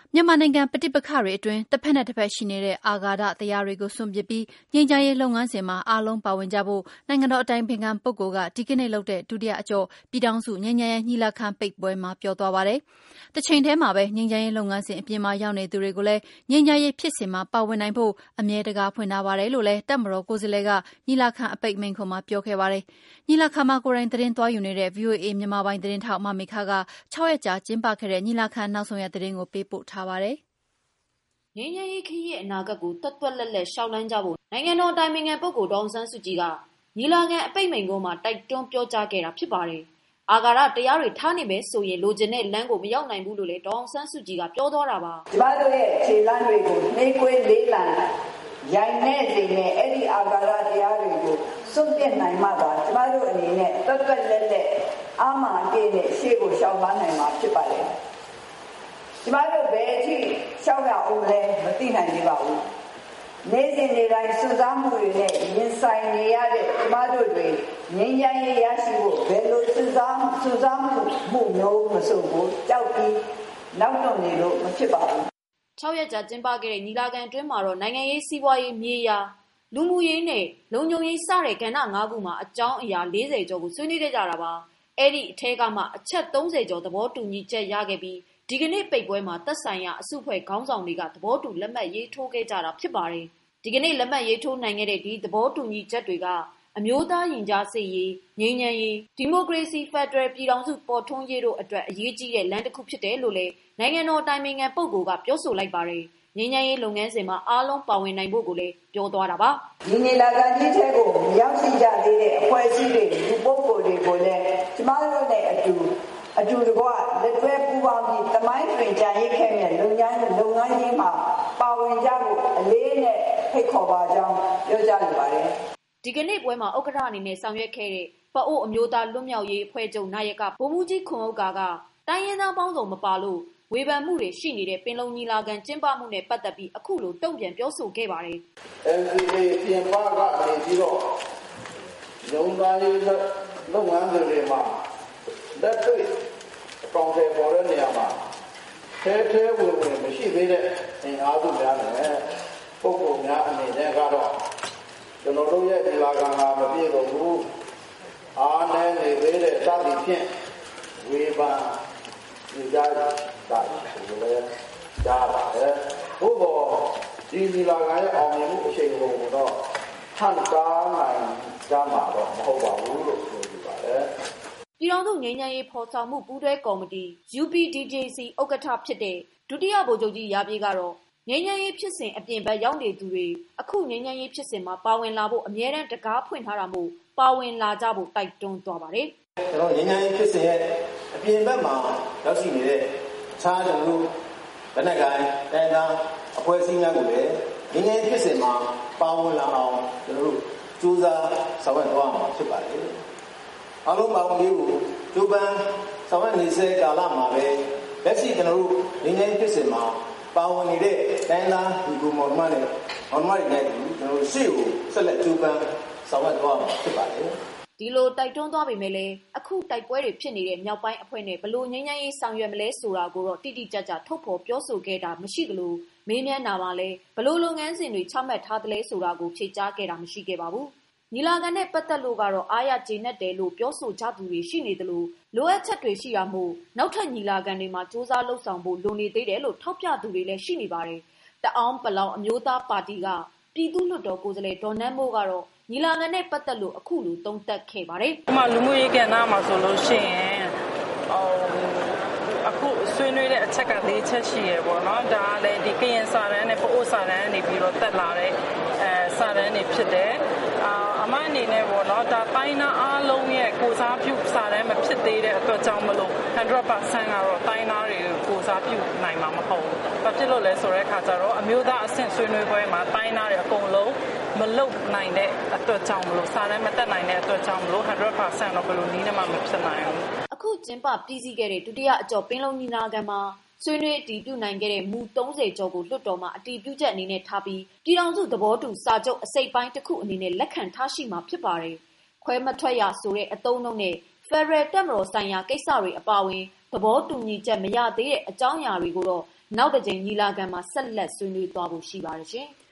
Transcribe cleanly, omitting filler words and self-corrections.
မြန်မာနိုင်ငံပဋိပက္ခတွေအတွင်းတစ်ဖက်နဲ့တစ်ဖက်ရှိနေတဲ့အာဃာတတရားတွေကိုစွန့်ပစ်ပြီးငြိမ်းချမ်းရေးလုပ်ငန်းစဉ်မှာအားလုံးပါဝင်ကြဖို့နိုင်ငံတော်အတိုင်ပင်ခံပုဂ္ဂိုလ်ကဒီကနေ့လုပ်တဲ့ဒုတိယအကျော့ပြည်ထောင်စုငြိမ်းချမ်းရေးညီလာခံပိတ်ပွဲမှာပြောသွားပါတယ်။တစ်ချိန်တည်းမှာပဲငြိမ်းချမ်းရေးလုပ်ငန်းစဉ်အပြင်မှာရောက်နေသူတွေကိုလည်းငြိမ်းချမ်းရေးဖြစ်စဉ်မှာပါဝင်နိုင်ဖို့အမြဲတကာဖွင့်ထားပါတယ်လို့လည်းတပ်မတော်ကိုယ်စားလှယ်ကညီလာခံအပိတ်မိန့်ခွန်းမှာပြောခဲ့ပါတယ်။ညီလာခံမှာကိုယ်တိုင်သတင်းသွားယူနေတဲ့ VOA မြန်မာပိုင်းသတင်းထောက်မမေခက6 ရက်ကြာကျင်းပခဲ့တဲ့ညီလာခံနောက်ဆုံးရသတင်းကိုပေးပို့ထားပါတယ်။ငြိမ်းချမ်းရေးခရီးရဲ့အနာဂတ်ကိုတွက်တွက်လက်လက်ရှောက်လန်းကြဖို့နိုင်ငံတော်အတိုင်ပင်ခံပုဂ္ဂိုလ်ဒေါ်အောင်ဆန်းစုကြည်ကညီလာခံအပိတ်မိန့်ခွန်းမှာတိုက်တွန်းပြောကြားခဲ့တာဖြစ်ပါတယ်။အာဃာတတရားတွေထားနေမယ်ဆိုရင်လိုချင်တဲ့လမ်းကိုမရောက်နိုင်ဘူးလို့လည်းဒေါ်အောင်ဆန်းစုကြည်ကပြောသွားတာပါ။ကျမတို့ရဲ့ခြေလမ်းတွေကိုနှေးကွေးလေးလံရိုင်နေစေနဲ့အဲ့ဒီအာဃာတတရားတွေကိုစွန့်ပစ်နိုင်မှသာကျမတို့အနေနဲ့တွက်တွက်လက်လက်အာမအပြည့်နဲ့ရှေ့ကိုရှောင်ပန်းနိုင်မှာဖြစ်ပါတယ်။ကျမတို့ဘယ်အထိရှောက်ရအောင်လဲမသိနိုင်သေးပါဘူး။နေ့စဉ်နေ့တိုင်းစွစားမှုတွေနဲ့ရင်ဆိုင်နေရတဲ့ကျမတို့တွေငြိမ်းချမ်းရေးရရှိဖို့ဘယ်လိုစွစားမှုမျိုးမဆိုဘူးကြောက်ပြီးနောက်တော့နေလို့မဖြစ်ပါဘူး။6 ရက်ကြာကျင်းပခဲ့တဲ့ညီလာခံအတွင်းမှာတော့နိုင်ငံရေးစီးပွားရေးမြေယာလူမှုရေးနဲ့လုံခြုံရေးစတဲ့ကဏ္ဍ၅ခုမှာအကြောင်းအရာ40ကျော်ကိုဆွေးနွေးခဲ့ကြတာပါ။အဲ့ဒီအထက်ကမှအချက်30ကျော်သဘောတူညီချက်ရခဲ့ပြီးဒီကနေ့ပိတ်ပွဲမှာသက်ဆိုင်ရာအစုအဖွဲ့ခေါင်းဆောင်တွေကသဘောတူလက်မှတ်ရေးထိုးခဲ့ကြတာဖြစ်ပါတယ်။ဒီကနေ့လက်မှတ်ရေးထိုးနိုင်ခဲ့တဲ့ဒီသဘောတူညီချက်တွေကအမျိုးသားရင်ကြားစေ့ရေးငြိမ်းချမ်းရေးဒီမိုကရေစီဖက်ဒရယ်ပြည်ထောင်စုပေါ်ထွန်းရေးတို့အတွက်အရေးကြီးတဲ့လမ်းတစ်ခုဖြစ်တယ်လို့လည်းနိုင်ငံတော်တိုင်ပင်ခံပုဂ္ဂိုလ်ကပြောဆိုလိုက်ပါတယ်။ငြိမ်းချမ်းရေးလုပ်ငန်းစဉ်မှာအားလုံးပါဝင်နိုင်ဖို့ကိုလည်းပြောသွားတာပါ။ဒီညီလာခံကြီးထဲကိုရောက်ရှိကြသေးတဲ့အဖွဲ့အစည်းတွေလူပုဂ္ဂိုလ်တွေကိုလည်းကျမတို့နဲ့အတူတကွလက်တွဲပူးပေါင်းပြီးတမိုင်းတွင်ကြံရိပ်ခဲ့တဲ့လုပ်ငန်းကြီးမှာပါဝင်ကြဖို့အလေးနဲ့ဖိတ်ခေါ်ပါကြောင်းပြောကြားလိုပါတယ်။ဒီကနေ့ပွဲမှာဥက္ကဋ္ဌအနေနဲ့ဆောင်ရွက်ခဲ့တဲ့ပအို့အမျိုးသားလွတ်မြောက်ရေးအဖွဲ့ချုပ်နာယကဗိုလ်မှူးကြီးခွန်ဥက္ကာကတိုင်းရင်းသားပေါင်းစုံမပါလို့ဝေဖန်မှုတွေရှိနေတဲ့ပင်လုံညီလာခံကျင်းပမှုနဲ့ပတ်သက်ပြီးအခုလိုတုံ့ပြန်ပြောဆိုခဲ့ပါတယ်။ NCA ပြင်ပကနေပြီးတော့ရုံးသားရေးလုပ်ငန်းတွေမှာလက်တွေ့အကောင်အထည်ပေါ်တဲ့နေရာမှာထဲဝင်မရှိသေးတဲ့အင်အားစုများနဲ့ပုဂ္ဂိုလ်များအနေနဲ့ကတော့ကျွန်တော်တို့ရဲ့ဒီလာကံဟာမပြည့်စုံဘူးအားနည်းနေသေးတဲ့စသည်ဖြင့်ဝေဖန်ဒီကြားတာဆိုလည်းကြားပါတယ်ဘုဘောဒီဒီလာကံရဲ့အောင်မြင်မှုအချိန်ကိုတော့ထပ်ကားနိုင်ကြမှာတော့မဟုတ်ပါဘူးလို့ပြောပြပါတယ်ပြည်ထောင်စုငြိမ်းချမ်းရေးဖော်ဆောင်မှုပူးတွဲကော်မတီ UPDJC ဥက္ကဋ္ဌဖြစ်တဲ့ဒုတိယဗိုလ်ချုပ်ကြီးရာပြေးကတော့ငြိမ်းချမ်းရေးဖြစ်စဉ်အပြင်ဘက်ရောက်နေသူတွေအခုငြိမ်းချမ်းရေးဖြစ်စဉ်မှာပါဝင်လာဖို့အမြဲတမ်းတကားဖွင့်ထားတာမို့ပါဝင်လာကြဖို့တိုက်တွန်းသွားပါတယ်။ကျွန်တော်ငြိမ်းချမ်းရေးဖြစ်စဉ်ရဲ့အပြင်ဘက်မှာရောက်ရှိနေတဲ့ခြားကျွန်တော်တို့လက်နက်ကိုင်တိုင်းသားအဖွဲ့အစည်းများကိုလည်းငြိမ်းချမ်းရေးဖြစ်စဉ်မှာပါဝင်လာအောင်ကျွန်တော်တို့ကြိုးစားဆောင်ရွက်သွားမှာဖြစ်ပါတယ်။အားလုံးပါဝင်ရေးကိုကြိုးပမ်းဆောင်ရွက်နေစေကာလမှာပဲလက်ရှိကျွန်တော်တို့ငြိမ်းချမ်းရေးဖြစ်စဉ်မှာပါဝင်နေတဲ့တိုင်းသားဒီကူမောင်မနဲ့ကျွန်တော်တို့ရှေ့ကိုဆက်လက်ကြိုးပမ်းဆောင်ရွက်သွားမှာဖြစ်ပါတယ်ဒီလိုတိုက်တွန်းသွားပေမဲ့လည်းအခုတိုက်ပွဲတွေဖြစ်နေတဲ့မြောက်ပိုင်းအဖွဲ့နဲ့ဘလို့ငြိမ်းချမ်းရေးဆောင်ရွက်မလဲဆိုတာကိုတော့တိတိကျကျထုတ်ဖော်ပြောဆိုခဲ့တာမရှိသလိုမေးမြန်းတာမှာလည်းဘလို့လုပ်ငန်းစဉ်တွေချမှတ်ထားသလဲဆိုတာကိုဖြေကြားခဲ့တာမရှိခဲ့ပါဘူးညီလာခံနဲ့ပတ်သက်လို့ကတော့အားရကျေနပ်တယ်လို့ပြောဆိုကြသူတွေရှိနေသလိုလိုအပ်ချက်တွေရှိတာမို့နောက်ထပ်ညီလာခံတွေမှာစူးစမ်းလှုပ်ဆောင်ဖို့လိုနေသေးတယ်လို့ထောက်ပြသူတွေလည်းရှိနေပါတယ်တအောင်းပလောင်အမျိုးသားပါတီကပြည်သူ့လွှတ်တော်ကိုယ်စားလှယ်ဒေါ်နန်းမိုးကတော့ညီလာခံနဲ့ပတ်သက်လို့အခုလိုသုံးသပ်ခဲ့ပါတယ်။ဒီမှာလူမှုရေးကဏ္ဍမှာဆိုလို့ရှိရင်အခုဆွေးနွေးတဲ့အချက်က၄ချက်ရှိရပေါ့နော်။ဒါကလည်းဒီကရင်စာတန်းနဲ့ပအိုးစာတန်းနေပြီးတော့တက်လာတဲ့စာတန်းတွေဖြစ်တယ်။အမအနေနဲ့ပေါ့နော်ဒါတိုင်းနာအားလုံးရဲ့ကိုစားပြုစာတန်းမဖြစ်သေးတဲ့အတွက်ကြောင့်မလို့ 100% ကတော့တိုင်းနာတွေကိုစားပြုနိုင်မှာမဟုတ်ဘူး။ဘာဖြစ်လို့လဲဆိုတဲ့အခါကျတော့အမျိုးသားအဆင့်ဆွေးနွေးပွဲမှာတိုင်းနာတွေအကုန်လုံးမလုံနိုင်တဲ့အတွက်ကြောင့်မလို့စာတန်းမတက်နိုင်တဲ့အတွက်ကြောင့်မလို့ 100% တော့ဘယ်လိုနည်းနဲ့မှမဖြစ်နိုင်ဘူးအခုကျင်းပပြီးစီးခဲ့တဲ့ဒုတိယအကျော့ပင်လုံညီလာခံမှာဆွေးနွေးအတည်ပြုနိုင်ခဲ့တဲ့မူ30ကျော်ကိုလွှတ်တော်မှာအတည်ပြုချက်အနေနဲ့ထားပြီးပြည်ထောင်စုသဘောတူစာချုပ်အစိတ်ပိုင်းတစ်ခုအနေနဲ့လက်ခံထားရှိမှာဖြစ်ပါတယ်ခွဲမထွက်ရဆိုတဲ့အသုံးအနှုန်းနဲ့ Federal တပ်မတော်ဆိုင်ရာကိစ္စတွေအပါအဝင်သဘောတူညီချက်မရသေးတဲ့အကြောင်းအရာတွေကိုတော့နောက်တစ်ကြိမ်ညီလာခံမှာဆက်လက်ဆွေးနွေးသွားဖို့ရှိပါတယ်ရှင်။